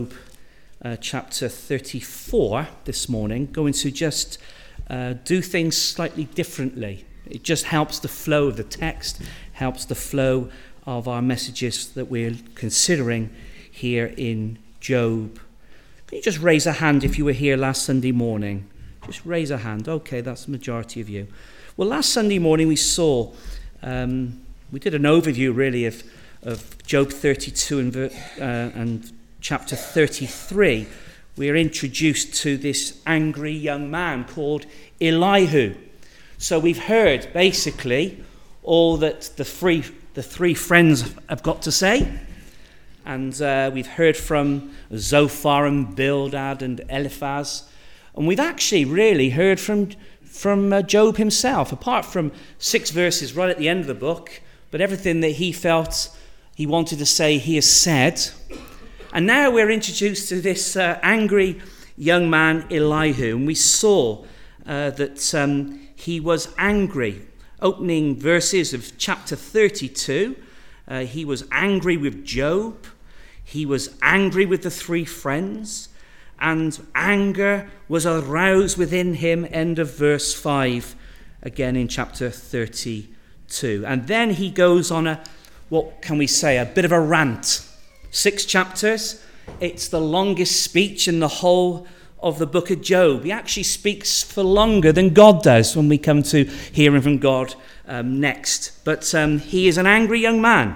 Chapter 34 this morning, going to just do things slightly differently. It just helps the flow of the text, helps the flow of our messages that we're considering here in Job. Can you just raise a hand if you were here last Sunday morning? Just raise a hand. Okay, that's the majority of you. Well, last Sunday morning we saw, we did an overview really of Job 32 and chapter 33. We are introduced to this angry young man called Elihu. So we've heard basically all that the three friends have got to say. And we've heard from Zophar and Bildad and Eliphaz. And we've actually really heard from Job himself, apart from 6 verses right at the end of the book. But everything that he felt he wanted to say, he has said. And now we're introduced to this angry young man, Elihu. And we saw that he was angry. Opening verses of chapter 32, he was angry with Job. He was angry with the 3 friends. And anger was aroused within him, end of verse 5, again in chapter 32. And then he goes on a bit of a rant. 6 chapters. It's the longest speech in the whole of the book of Job. He actually speaks for longer than God does when we come to hearing from God next. But he is an angry young man.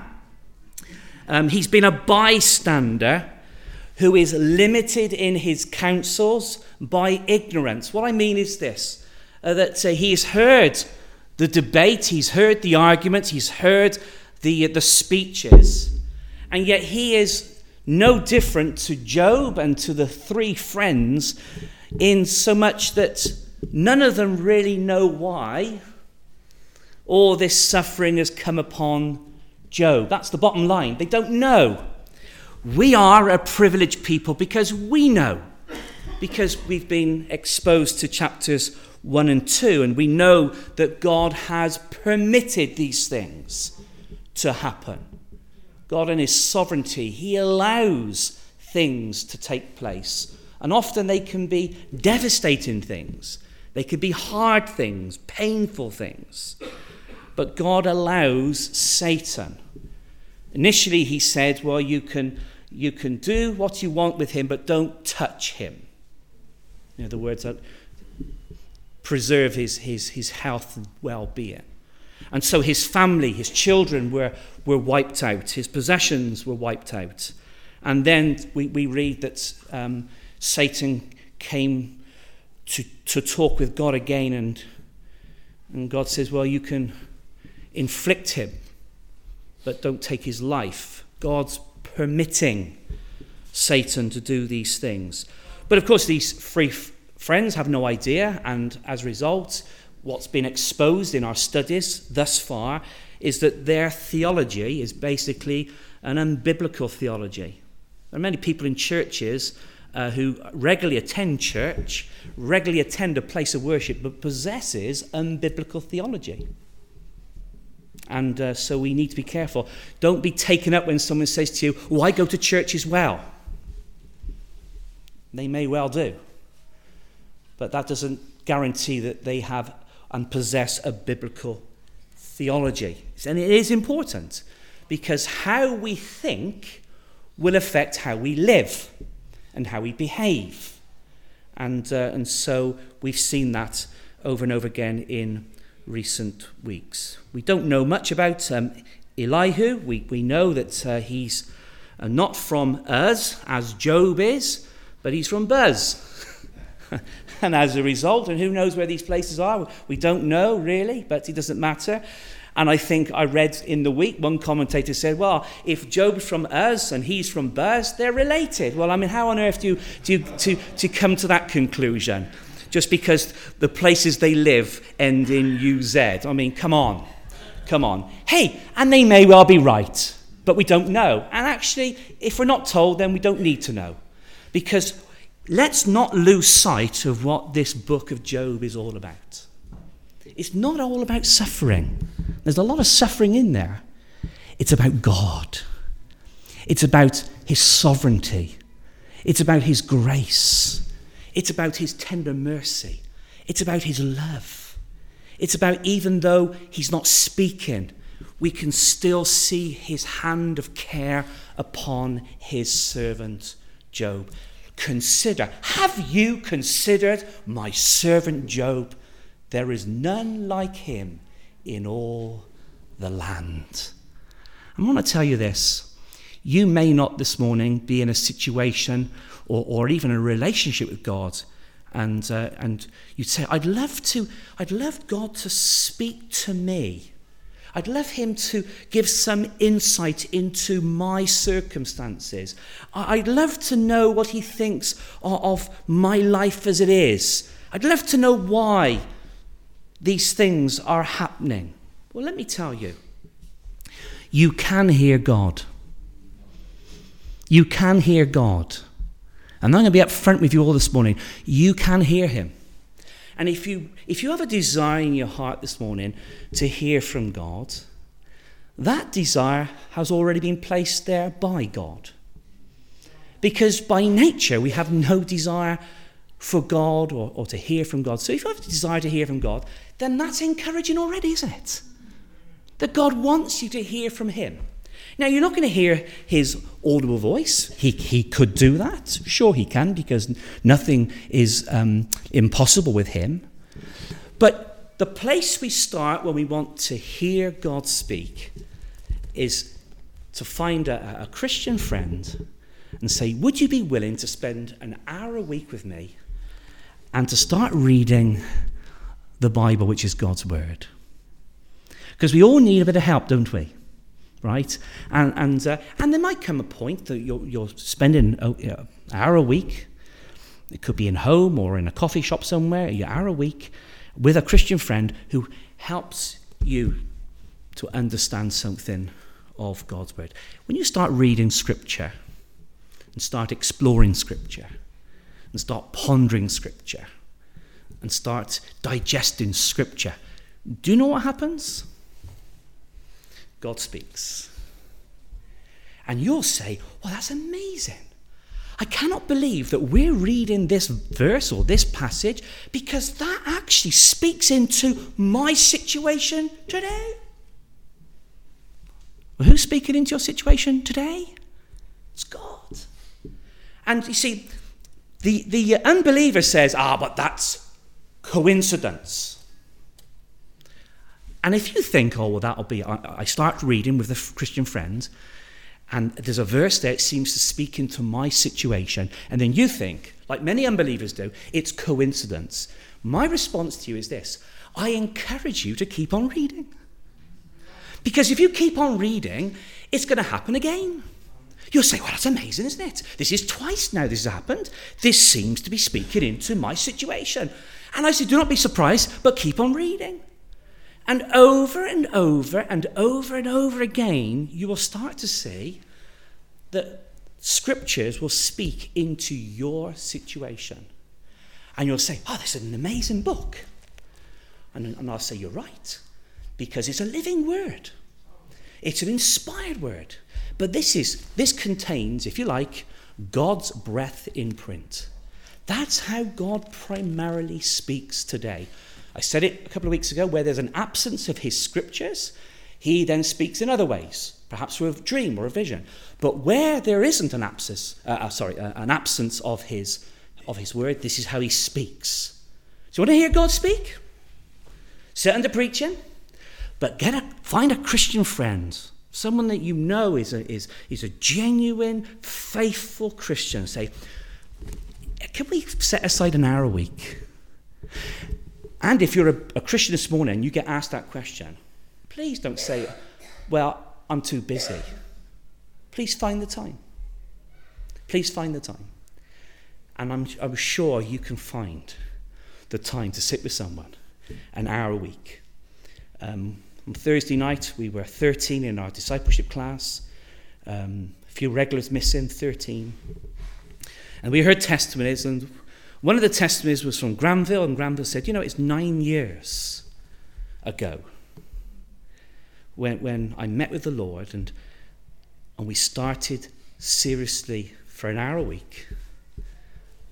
He's been a bystander who is limited in his counsels by ignorance. What I mean is this, that he's heard the debate, he's heard the arguments, he's heard the speeches, and yet he is no different to Job and to the 3 friends in so much that none of them really know why all this suffering has come upon Job. That's the bottom line. They don't know. We are a privileged people because we know, because we've been exposed to chapters 1 and 2, and we know that God has permitted these things to happen. God in his sovereignty, he allows things to take place. And often they can be devastating things. They could be hard things, painful things. But God allows Satan. Initially he said, well, you can do what you want with him, but don't touch him. In other words, that preserve his health and well-being. And so his family, his children were wiped out. His possessions were wiped out. And then we read that Satan came to talk with God again. And God says, well, you can inflict him, but don't take his life. God's permitting Satan to do these things. But of course, these 3 friends have no idea. And as a result, what's been exposed in our studies thus far is that their theology is basically an unbiblical theology. There are many people in churches who regularly attend church, regularly attend a place of worship, but possesses unbiblical theology. And so we need to be careful. Don't be taken up when someone says to you, oh, I go to church as well. They may well do. But that doesn't guarantee that they have and possess a biblical theology. And it is important because how we think will affect how we live and how we behave. And so we've seen that over and over again in recent weeks. We don't know much about Elihu. We know that he's not from Uz, as Job is, but he's from Buz. And as a result, and who knows where these places are, we don't know really, but it doesn't matter. And I think I read in the week, one commentator said, well, if Job's from Uz and he's from Buz, they're related. Well, I mean, how on earth do you come to that conclusion? Just because the places they live end in UZ. I mean, come on. Hey, and they may well be right, but we don't know. And actually, if we're not told, then we don't need to know. Because let's not lose sight of what this book of Job is all about. It's not all about suffering. There's a lot of suffering in there. It's about God. It's about his sovereignty. It's about his grace. It's about his tender mercy. It's about his love. It's about even though he's not speaking, we can still see his hand of care upon his servant Job. Have you considered my servant Job? There is none like him in all the land. I want to tell you this. You may not this morning be in a situation or even a relationship with God, and you'd say, I'd love God to speak to me. I'd love him to give some insight into my circumstances. I'd love to know what he thinks of my life as it is. I'd love to know why these things are happening. Well, let me tell you, you can hear God. You can hear God. And I'm going to be up front with you all this morning. You can hear him. And if you have a desire in your heart this morning to hear from God, that desire has already been placed there by God. Because by nature we have no desire for God or to hear from God. So if you have a desire to hear from God, then that's encouraging already, isn't it? That God wants you to hear from him. Now, you're not going to hear his audible voice. He could do that. Sure, he can, because nothing is impossible with him. But the place we start when we want to hear God speak is to find a Christian friend and say, would you be willing to spend an hour a week with me and to start reading the Bible, which is God's word? Because we all need a bit of help, don't we? Right? And there might come a point that you're spending an hour a week. It could be in home or in a coffee shop somewhere, an hour a week with a Christian friend who helps you to understand something of God's word. When you start reading Scripture and start exploring Scripture and start pondering Scripture and start digesting Scripture, do you know what happens? God speaks. And you'll say, well, that's amazing. I cannot believe that we're reading this verse or this passage because that actually speaks into my situation today. Well, who's speaking into your situation today? It's God. And you see, the unbeliever says, but that's coincidence. And if you think, that'll be, I start reading with a Christian friend, and there's a verse there, it seems to speak into my situation, and then you think, like many unbelievers do, it's coincidence. My response to you is this: I encourage you to keep on reading. Because if you keep on reading, it's going to happen again. You'll say, well, that's amazing, isn't it? This is twice now this has happened. This seems to be speaking into my situation. And I say, do not be surprised, but keep on reading. And over and over and over and over again, you will start to see that scriptures will speak into your situation. And you'll say, this is an amazing book. And I'll say, you're right, because it's a living word. It's an inspired word. But this contains, if you like, God's breath in print. That's how God primarily speaks today. I said it a couple of weeks ago, where there's an absence of his scriptures, he then speaks in other ways, perhaps through a dream or a vision. But where there isn't an absence of his word, this is how he speaks. So you want to hear God speak? Sit under preaching, but find a Christian friend, someone that you know is a genuine, faithful Christian. Say, can we set aside an hour a week? And if you're a Christian this morning, you get asked that question, please don't say, well, I'm too busy. Please find the time. Please find the time. And I'm sure you can find the time to sit with someone an hour a week. On Thursday night, we were 13 in our discipleship class. A few regulars missing, 13. And we heard testimonies, and one of the testimonies was from Granville, and Granville said, it's 9 years ago when I met with the Lord and we started seriously for an hour a week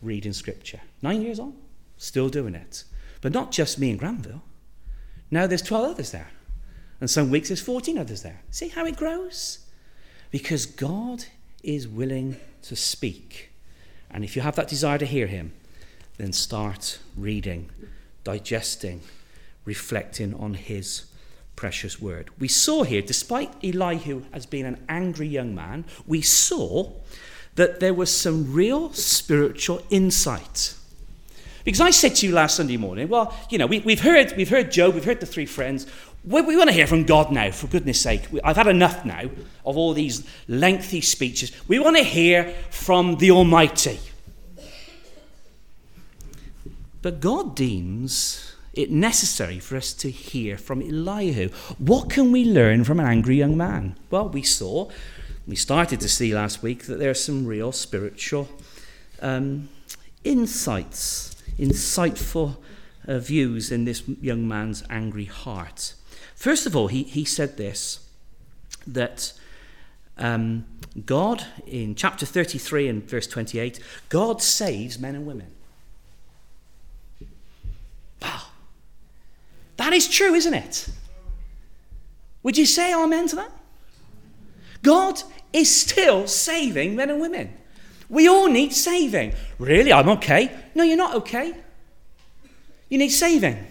reading Scripture. 9 years on, still doing it. But not just me and Granville. Now there's 12 others there. And some weeks there's 14 others there. See how it grows? Because God is willing to speak. And if you have that desire to hear him, then start reading, digesting, reflecting on his precious word. We saw here, despite Elihu as being an angry young man, we saw that there was some real spiritual insight. Because I said to you last Sunday morning, well, we've heard Job, we've heard the three friends. We want to hear from God now, for goodness sake. I've had enough now of all these lengthy speeches. We want to hear from the Almighty. But God deems it necessary for us to hear from Elihu. What can we learn from an angry young man? Well, we started to see last week that there are some real spiritual insights, insightful views in this young man's angry heart. First of all, he said this, that God, in chapter 33 and verse 28, God saves men and women. Wow. That is true, isn't it? Would you say amen to that? God is still saving men and women. We all need saving. Really? I'm okay. No, you're not okay. You need saving.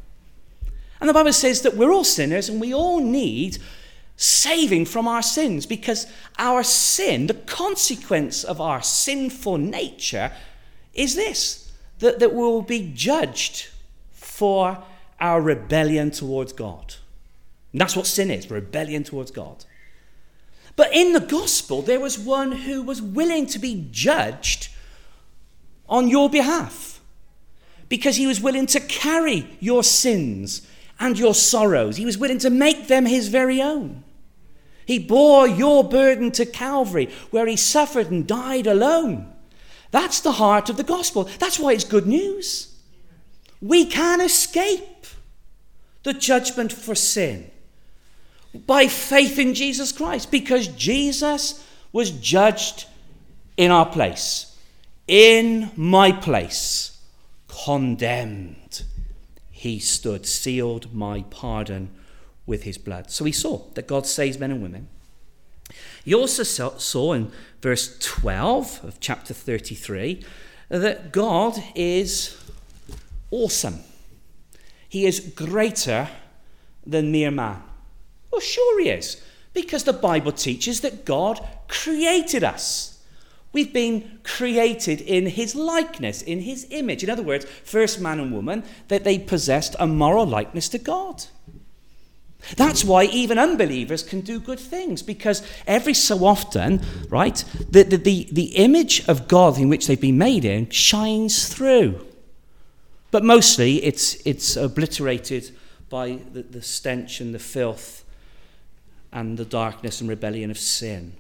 And the Bible says that we're all sinners and we all need saving from our sins, because our sin, the consequence of our sinful nature is this, that we'll be judged for our rebellion towards God. And that's what sin is, rebellion towards God. But in the gospel, there was one who was willing to be judged on your behalf, because he was willing to carry your sins and your sorrows. He was willing to make them his very own. He bore your burden to Calvary, where he suffered and died alone. That's the heart of the gospel. That's why it's good news. We can escape the judgment for sin by faith in Jesus Christ, because Jesus was judged in our place, in my place, condemned. He stood, sealed my pardon with his blood. So he saw that God saves men and women. He also saw in verse 12 of chapter 33 that God is awesome. He is greater than mere man. Well, sure he is, because the Bible teaches that God created us. We've been created in his likeness, in his image. In other words, first man and woman, that they possessed a moral likeness to God. That's why even unbelievers can do good things, because every so often, right, the image of God in which they've been made in shines through. But mostly it's obliterated by the stench and the filth and the darkness and rebellion of sin.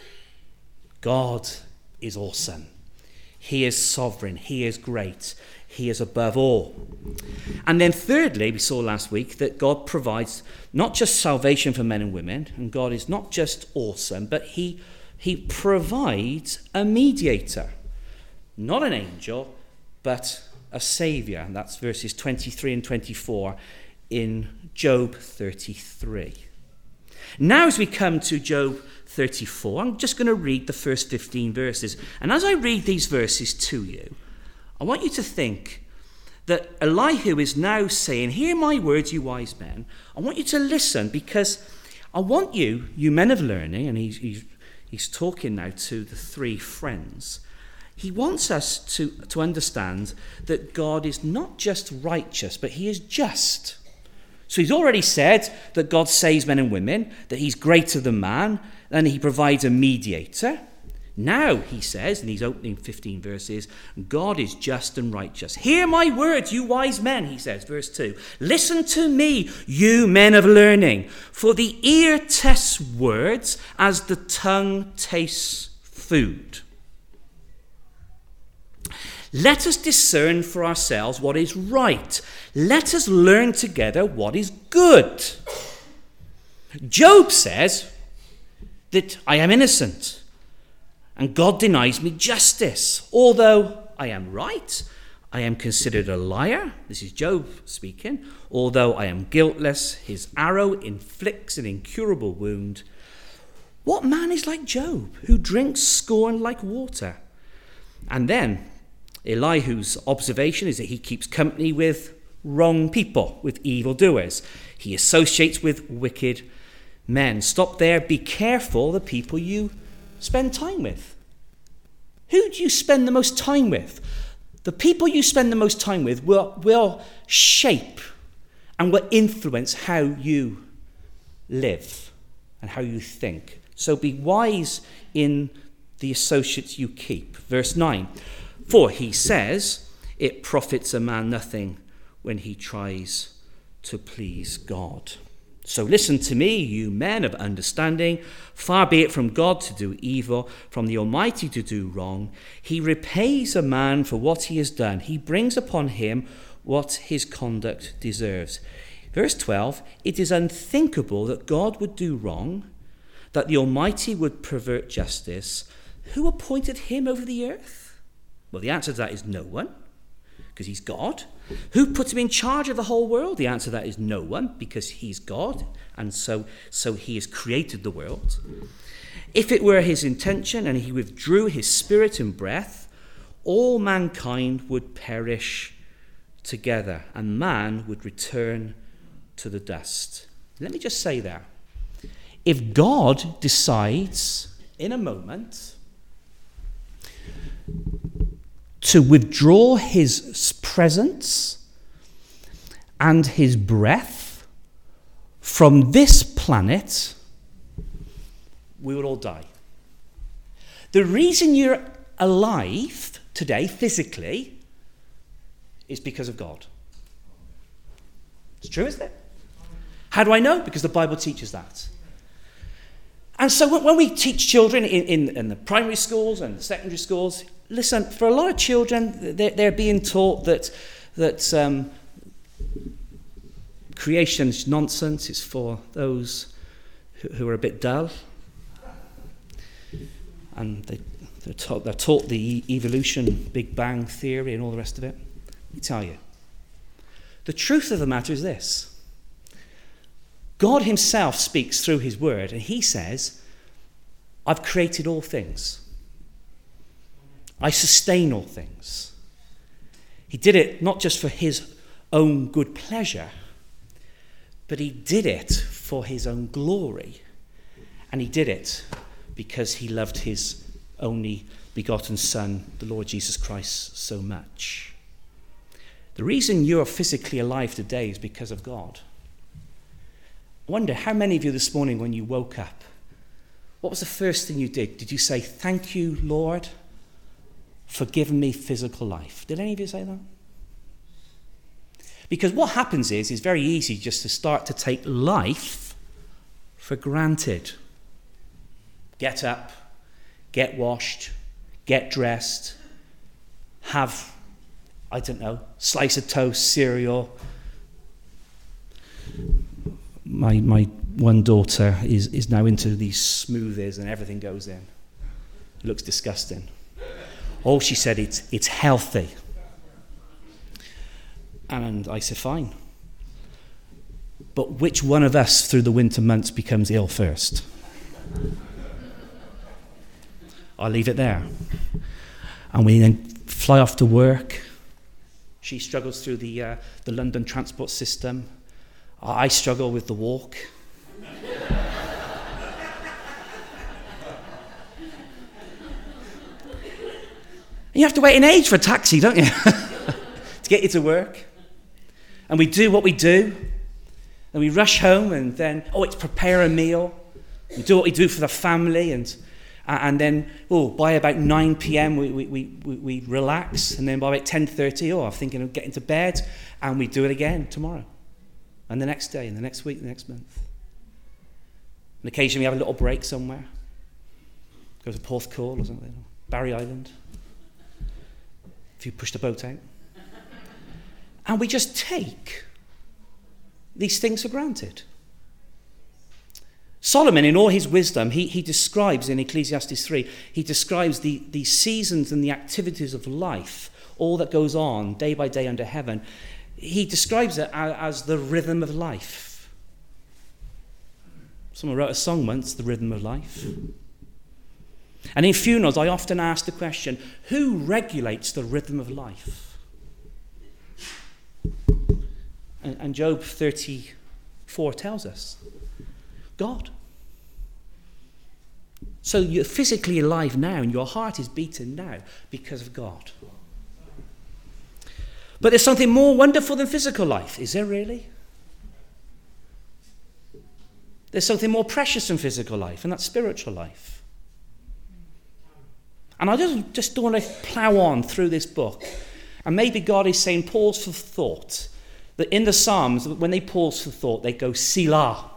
God is awesome. He is sovereign. He is great. He is above all. And then thirdly, we saw last week that God provides not just salvation for men and women, and God is not just awesome, but he provides a mediator. Not an angel, but a saviour. And that's verses 23 and 24 in Job 33. Now as we come to Job 34, I'm just going to read the first 15 verses. And as I read these verses to you, I want you to think that Elihu is now saying, hear my words, you wise men. I want you to listen, because I want you men of learning, and he's talking now to the three friends. He wants us to understand that God is not just righteous, but he is just. So he's already said that God saves men and women, that he's greater than man, and he provides a mediator. Now, he says, in these opening 15 verses, God is just and righteous. Hear my words, you wise men, he says, verse 2. Listen to me, you men of learning, for the ear tests words as the tongue tastes food. Let us discern for ourselves what is right. Let us learn together what is good. Job says that I am innocent, and God denies me justice, although I am right, I am considered a liar. This is Job speaking. Although I am guiltless, his arrow inflicts an incurable wound. What man is like Job, who drinks scorn like water? And then Elihu's observation is that he keeps company with wrong people, with evildoers. He associates with wicked men. Stop there. Be careful the people you spend time with. Who do you spend the most time with? The people you spend the most time with will shape and will influence how you live and how you think. So be wise in the associates you keep. Verse 9. For he says, it profits a man nothing when he tries to please God. So listen to me, you men of understanding. Far be it from God to do evil, from the Almighty to do wrong. He repays a man for what he has done. He brings upon him what his conduct deserves. Verse 12, it is unthinkable that God would do wrong, that the Almighty would pervert justice. Who appointed him over the earth? Well, the answer to that is no one, because he's God. Who put him in charge of the whole world? The answer to that is no one, because he's God, and so he has created the world. If it were his intention and he withdrew his spirit and breath, all mankind would perish together, and man would return to the dust. Let me just say that. If God decides in a moment to withdraw his presence and his breath from this planet, we will all die. The reason you're alive today, physically, is because of God. It's true, isn't it? How do I know? Because the Bible teaches that. And so when we teach children in the primary schools and the secondary schools, listen, for a lot of children, they're being taught that creation's nonsense. Is for those who are a bit dull. And they're taught the evolution, Big Bang theory and all the rest of it. Let me tell you. The truth of the matter is this. God himself speaks through his word, and he says, I've created all things. I sustain all things. He did it not just for his own good pleasure, but he did it for his own glory. And he did it because he loved his only begotten Son, the Lord Jesus Christ, so much. The reason you're physically alive today is because of God. I wonder how many of you this morning when you woke up, what was the first thing you did? Did you say, thank you, Lord, for giving me physical life? Did any of you say that? Because what happens is it's very easy just to start to take life for granted. Get up, get washed, get dressed, have, I don't know, slice of toast, cereal. My one daughter is now into these smoothies and everything goes in. It looks disgusting. Oh, she said it's healthy. And I said, fine. But which one of us through the winter months becomes ill first? I'll leave it there. And we then fly off to work. She struggles through the London transport system. I struggle with the walk. You have to wait an age for a taxi, don't you? To get you to work. And we do what we do. And we rush home and then, it's prepare a meal. We do what we do for the family and then, by about 9 p.m. we relax. And then by about 10:30, I'm thinking of getting to bed. And we do it again tomorrow. And the next day, and the next week, the next month. And occasionally we have a little break somewhere. Go to Porthcawl or something, Barry Island. If you push the boat out. And we just take these things for granted. Solomon, in all his wisdom, he describes in Ecclesiastes 3, he describes the seasons and the activities of life, all that goes on day by day under heaven. He describes it as the rhythm of life. Someone wrote a song once, The Rhythm of Life. And in funerals, I often ask the question, who regulates the rhythm of life? And Job 34 tells us, God. So you're physically alive now and your heart is beating now because of God. But there's something more wonderful than physical life. Is there really? There's something more precious than physical life, and that's spiritual life. And I just don't want to plough on through this book. And maybe God is saying pause for thought. That in the Psalms, when they pause for thought, they go Selah.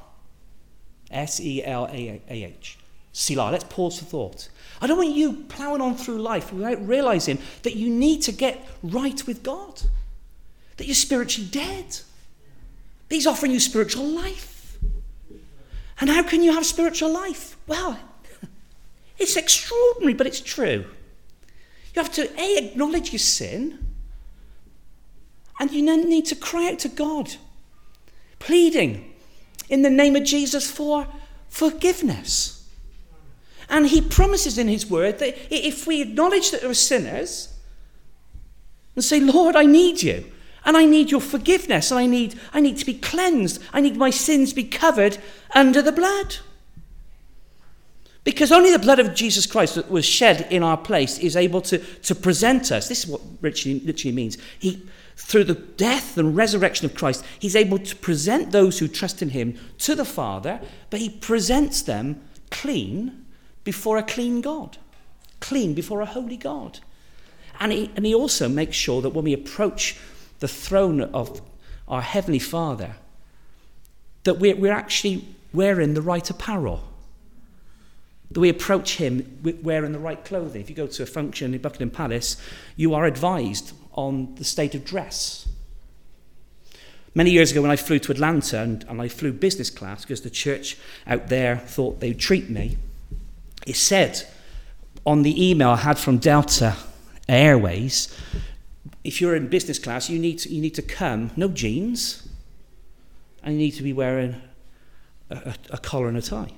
S-E-L-A-H. Selah. Let's pause for thought. I don't want you ploughing on through life without realizing that you need to get right with God. That you're spiritually dead. That He's offering you spiritual life. And how can you have spiritual life? Well, it's extraordinary, but it's true. You have to, A, acknowledge your sin, and you then need to cry out to God, pleading in the name of Jesus for forgiveness. And He promises in His word that if we acknowledge that we're sinners and say, Lord, I need you, and I need your forgiveness, and I need to be cleansed, I need my sins to be covered under the blood. Because only the blood of Jesus Christ that was shed in our place is able to present us. This is what literally means. Through the death and resurrection of Christ, He's able to present those who trust in Him to the Father, but He presents them clean before a clean God, clean before a holy God. And he also makes sure that when we approach the throne of our Heavenly Father, that we're actually wearing the right apparel. That we approach Him wearing the right clothing. If you go to a function in Buckingham Palace, you are advised on the state of dress. Many years ago when I flew to Atlanta and I flew business class because the church out there thought they'd treat me, it said on the email I had from Delta Airways, if you're in business class, you need to come, no jeans, and you need to be wearing a collar and a tie.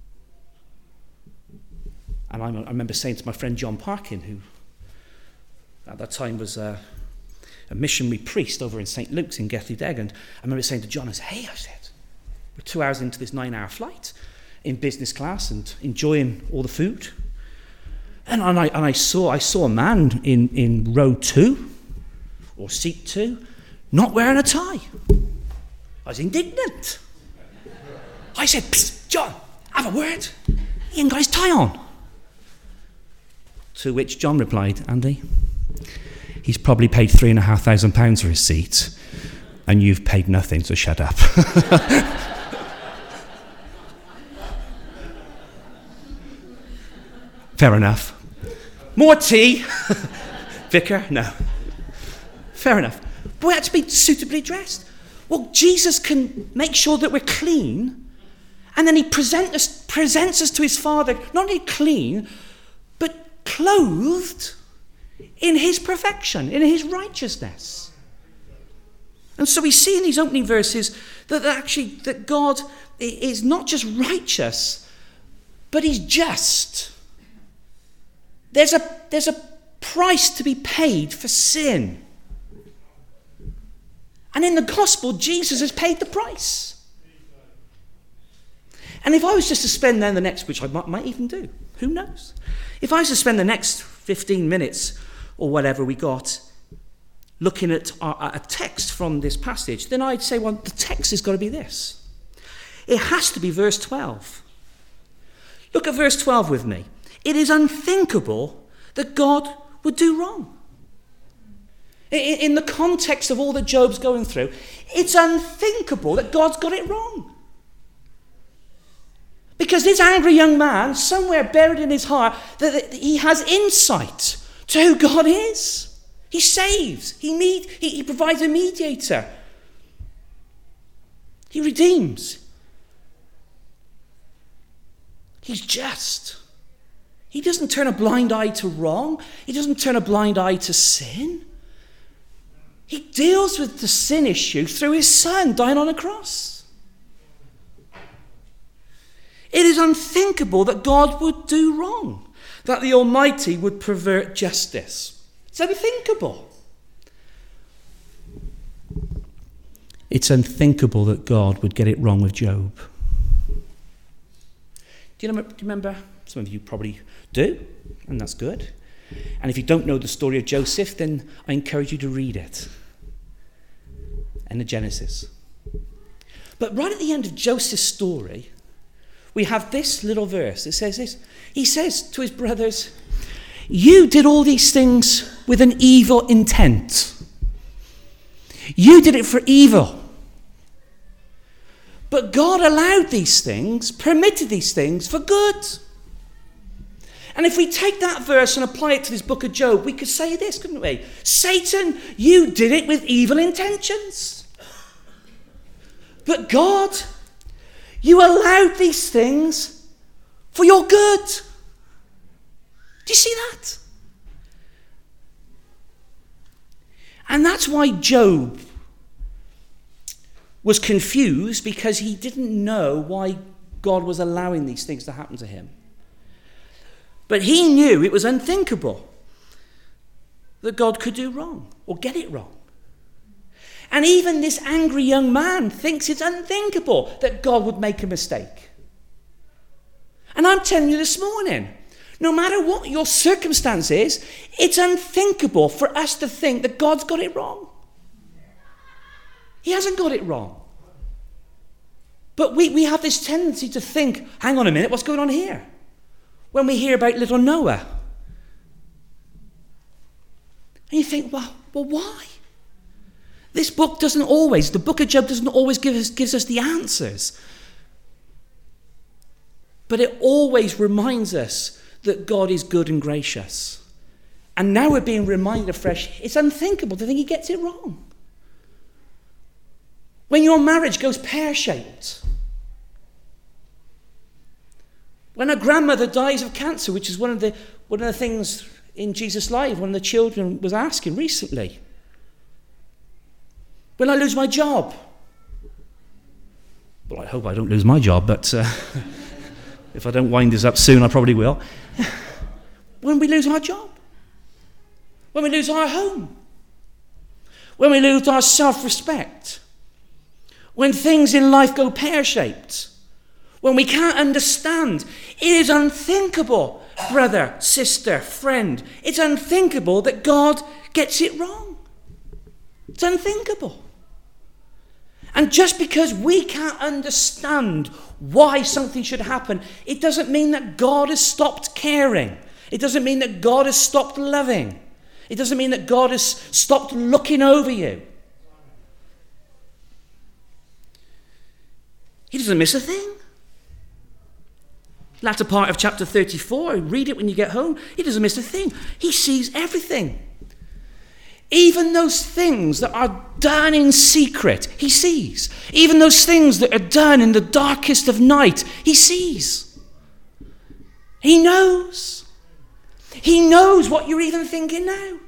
And I remember saying to my friend John Parkin, who at that time was a missionary priest over in St. Luke's in Gethley Degg, I remember saying to John, I said, we're 2 hours into this 9-hour flight in business class and enjoying all the food. And I saw a man in row 2 or seat 2 not wearing a tie. I was indignant. I said, Psst, John, have a word. He ain't got his tie on. To which John replied, Andy, he's probably paid £3,500 for his seat, and you've paid nothing, so shut up. Fair enough. More tea? Vicar? No. Fair enough. But we have to be suitably dressed. Well, Jesus can make sure that we're clean, and then He presents us to His Father, not only clean, but clothed in His perfection, in His righteousness. And so we see in these opening verses that God is not just righteous, but He's just. There's a price to be paid for sin. And in the gospel, Jesus has paid the price. And if I was just to spend then the next, which I might even do, who knows? If I was to spend the next 15 minutes or whatever we got looking at a text from this passage, then I'd say, well, the text has got to be this. It has to be verse 12. Look at verse 12 with me. It is unthinkable that God would do wrong. In the context of all that Job's going through, it's unthinkable that God's got it wrong. Because this angry young man, somewhere buried in his heart, that he has insight to who God is. He saves. He provides a mediator. He redeems. He's just. He doesn't turn a blind eye to wrong. He doesn't turn a blind eye to sin. He deals with the sin issue through his Son dying on a cross. It is unthinkable that God would do wrong, that the Almighty would pervert justice. It's unthinkable. It's unthinkable that God would get it wrong with Job. Do you remember? Some of you probably do, and that's good. And if you don't know the story of Joseph, then I encourage you to read it in the Genesis. But right at the end of Joseph's story, we have this little verse. It says this. He says to his brothers, "You did all these things with an evil intent. You did it for evil. But God allowed these things, permitted these things for good." And if we take that verse and apply it to this book of Job, we could say this, couldn't we? Satan, you did it with evil intentions. But God, you allowed these things for your good. Do you see that? And that's why Job was confused, because he didn't know why God was allowing these things to happen to him. But he knew it was unthinkable that God could do wrong or get it wrong. And even this angry young man thinks it's unthinkable that God would make a mistake. And I'm telling you this morning, no matter what your circumstance is, it's unthinkable for us to think that God's got it wrong. He hasn't got it wrong. But we have this tendency to think, hang on a minute, what's going on here? When we hear about little Noah. And you think, well, why? This book doesn't always, the book of Job doesn't always gives us the answers. But it always reminds us that God is good and gracious. And now we're being reminded afresh, it's unthinkable to think he gets it wrong. When your marriage goes pear-shaped. When a grandmother dies of cancer, which is one of the things in Jesus' life, one of the children was asking recently. When I lose my job. Well, I hope I don't lose my job, but if I don't wind this up soon, I probably will. When we lose our job. When we lose our home. When we lose our self-respect. When things in life go pear-shaped. When we can't understand. It is unthinkable, brother, sister, friend. It's unthinkable that God gets it wrong. It's unthinkable. And just because we can't understand why something should happen, it doesn't mean that God has stopped caring. It doesn't mean that God has stopped loving. It doesn't mean that God has stopped looking over you. He doesn't miss a thing. Latter part of chapter 34, read it when you get home. He doesn't miss a thing. He sees everything. Even those things that are done in secret, he sees. Even those things that are done in the darkest of night, he sees. He knows. He knows what you're even thinking now.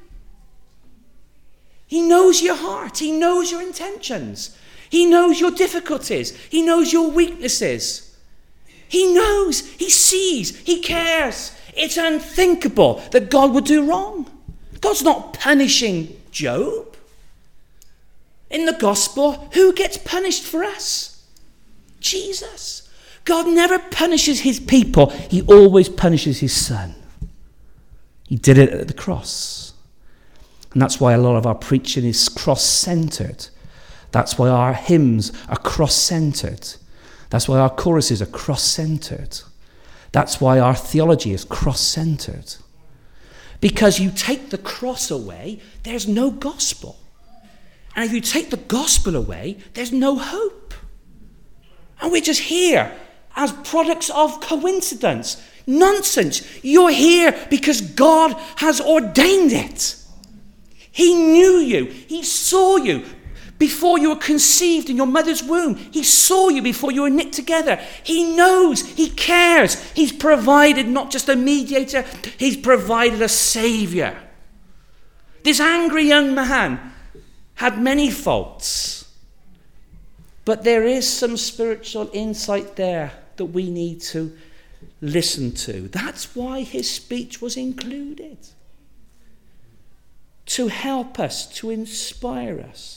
He knows your heart. He knows your intentions. He knows your difficulties. He knows your weaknesses. He knows. He sees. He cares. It's unthinkable that God would do wrong. God's not punishing Job. In the gospel, who gets punished for us? Jesus. God never punishes his people. He always punishes his Son. He did it at the cross. And that's why a lot of our preaching is cross-centered. That's why our hymns are cross-centered. That's why our choruses are cross-centered. That's why our theology is cross-centered. Because you take the cross away, there's no gospel. And if you take the gospel away, there's no hope. And we're just here as products of coincidence. Nonsense. You're here because God has ordained it. He knew you. He saw you Before you were conceived in your mother's womb, he saw you before you were knit together. He knows, he cares. He's provided not just a mediator, he's provided a saviour. This angry young man had many faults, but there is some spiritual insight there that we need to listen to. That's why his speech was included. To help us, to inspire us.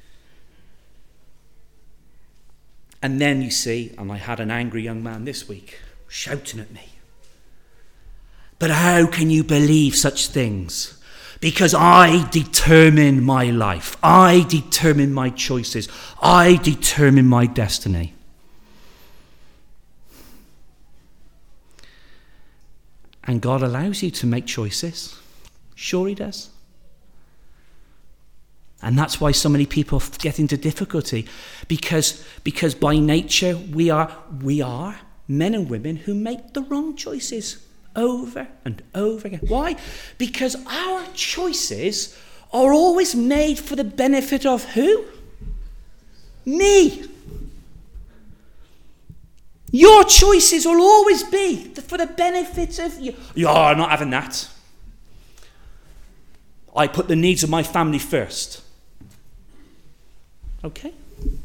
And then you see, and I had an angry young man this week shouting at me. But how can you believe such things? Because I determine my life. I determine my choices. I determine my destiny. And God allows you to make choices. Sure he does. And that's why so many people get into difficulty, because by nature we are men and women who make the wrong choices over and over again. Why? Because our choices are always made for the benefit of who? Me. Your choices will always be for the benefit of you. I'm not having that. I put the needs of my family first. Okay.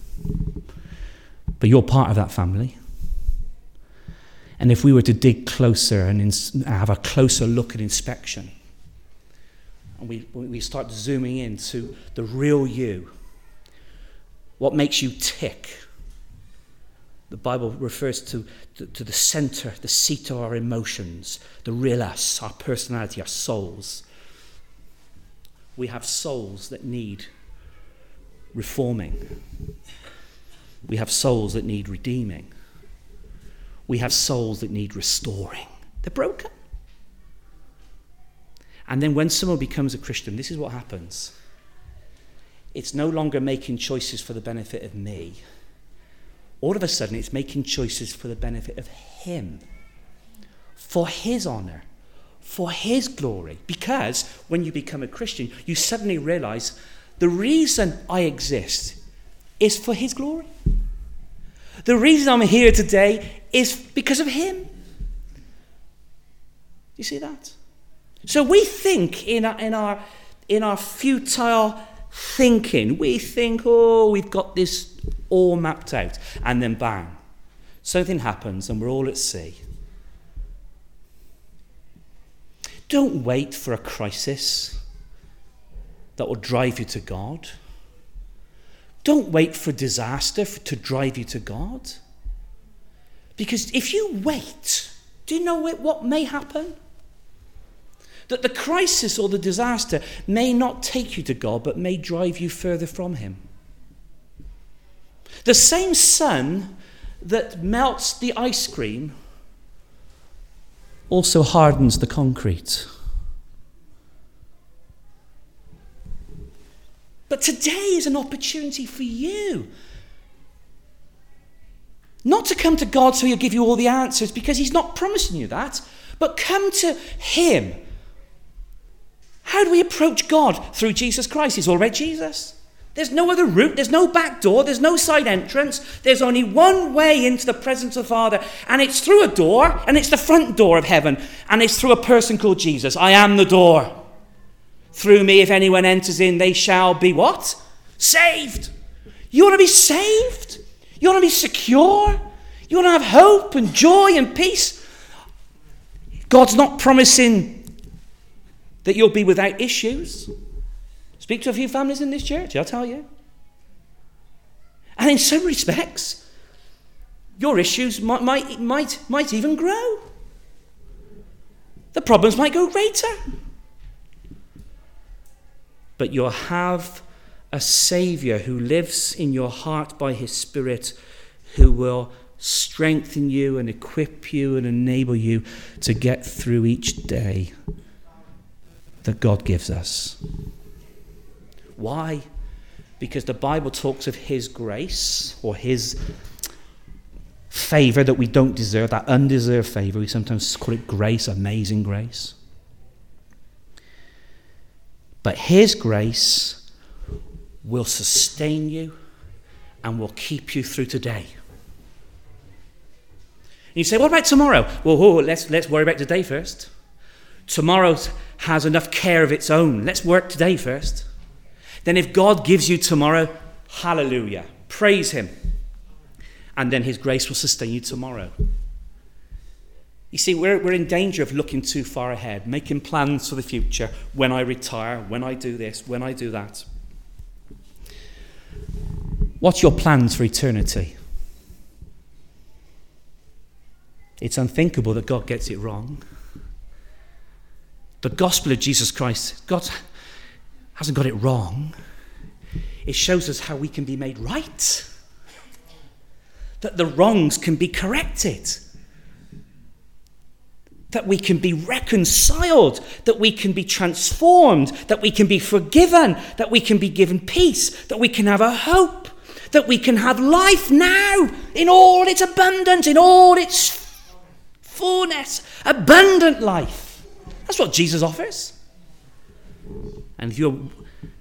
But you're part of that family. And if we were to dig closer and have a closer look at inspection, and we start zooming into the real you, what makes you tick? The Bible refers to the center, the seat of our emotions, the real us, our personality, our souls. We have souls that need reforming. We have souls that need redeeming. We have souls that need restoring. They're broken. And then when someone becomes a Christian, this is what happens. It's no longer making choices for the benefit of me. All of a sudden, it's making choices for the benefit of him. For his honor. For his glory. Because when you become a Christian, you suddenly realize the reason I exist is for his glory. The reason I'm here today is because of him. You see that? So we think in our futile thinking, we think, we've got this all mapped out. And then bang, something happens and we're all at sea. Don't wait for a crisis that will drive you to God. Don't wait for disaster to drive you to God. Because if you wait, do you know what may happen? That the crisis or the disaster may not take you to God, but may drive you further from him. The same sun that melts the ice cream also hardens the concrete. But today is an opportunity for you. Not to come to God so he'll give you all the answers, because he's not promising you that. But come to him. How do we approach God? Through Jesus Christ. He's already Jesus. There's no other route. There's no back door. There's no side entrance. There's only one way into the presence of the Father. And it's through a door. And it's the front door of heaven. And it's through a person called Jesus. I am the door. Through me, if anyone enters in, they shall be what? Saved. You want to be saved? You want to be secure? You want to have hope and joy and peace? God's not promising that you'll be without issues. Speak to a few families in this church, I'll tell you. And in some respects, your issues might even grow. The problems might go greater. But you'll have a Saviour who lives in your heart by his Spirit, who will strengthen you and equip you and enable you to get through each day that God gives us. Why? Because the Bible talks of his grace, or his favour that we don't deserve, that undeserved favour. We sometimes call it grace, amazing grace. But his grace will sustain you and will keep you through today. And you say, what about tomorrow? Well, let's worry about today first. Tomorrow has enough care of its own. Let's work today first. Then if God gives you tomorrow, hallelujah, praise him. And then his grace will sustain you tomorrow. You see, we're in danger of looking too far ahead, making plans for the future, when I retire, when I do this, when I do that. What's your plans for eternity? It's unthinkable that God gets it wrong. The gospel of Jesus Christ, God hasn't got it wrong. It shows us how we can be made right. That the wrongs can be corrected. That we can be reconciled. That we can be transformed. That we can be forgiven. That we can be given peace. That we can have a hope. That we can have life now in all its abundance, in all its fullness, abundant life. That's what Jesus offers. And if you're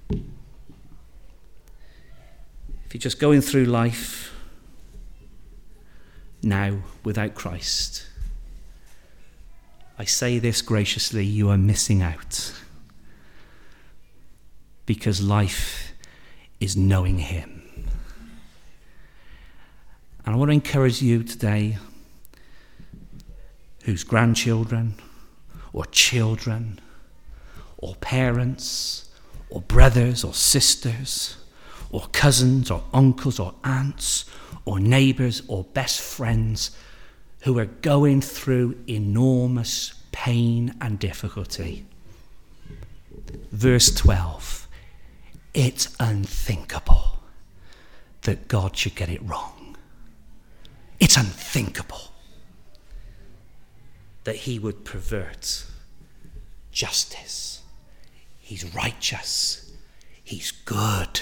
just going through life now without Christ, I say this graciously, you are missing out. Because life is knowing him. And I want to encourage you today, whose grandchildren or children or parents or brothers or sisters or cousins or uncles or aunts or neighbours or best friends who are going through enormous pain and difficulty. Verse 12, it's unthinkable that God should get it wrong. It's unthinkable that he would pervert justice. He's righteous. He's good.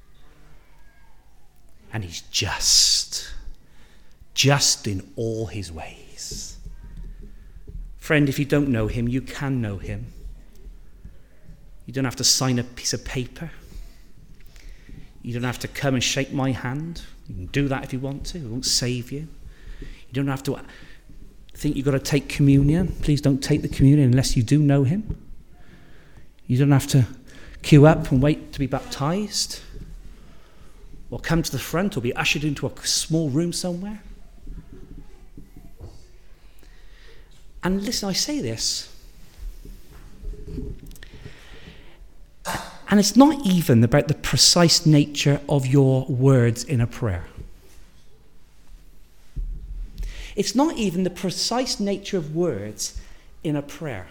And he's just in all his ways. Friend, if you don't know him, you can know him. You don't have to sign a piece of paper. You don't have to come and shake my hand. You can do that if you want to. It won't save you. You don't have to think you've got to take communion. Please don't take the communion unless you do know him. You don't have to queue up and wait to be baptized, or come to the front, or be ushered into a small room somewhere. And listen, I say this, and it's not even about the precise nature of your words in a prayer. It's not even the precise nature of words in a prayer.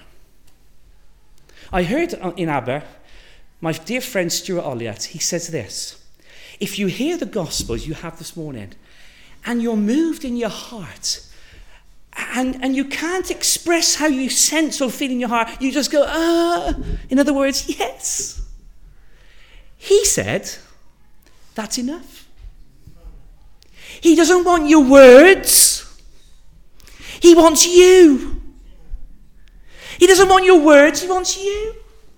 I heard in Aber, my dear friend Stuart Olliott, he says this: if you hear the Gospels you have this morning, and you're moved in your heart, and you can't express how you sense or feel in your heart, you just go, in other words, yes. He said, that's enough. He doesn't want your words. He wants you. He doesn't want your words, he wants you.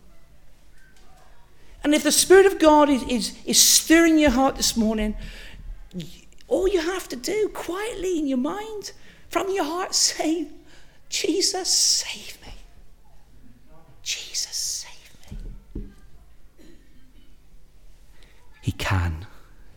And if the Spirit of God is stirring your heart this morning, all you have to do, quietly in your mind, from your heart, say, Jesus, save me. Jesus, save me. He can.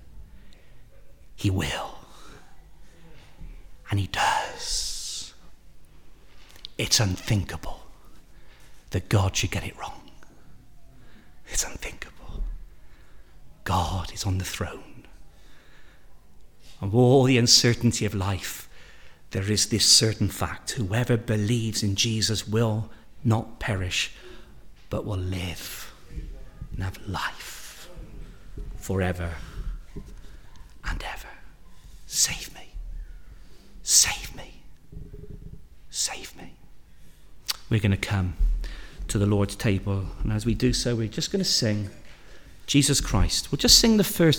He will. And he does. It's unthinkable that God should get it wrong. It's unthinkable. God is on the throne. Of all the uncertainty of life, there is this certain fact: whoever believes in Jesus will not perish, but will live and have life forever and ever. Save me. Save me. Save me. We're going to come to the Lord's table, and as we do so, we're just going to sing Jesus Christ. We'll just sing the first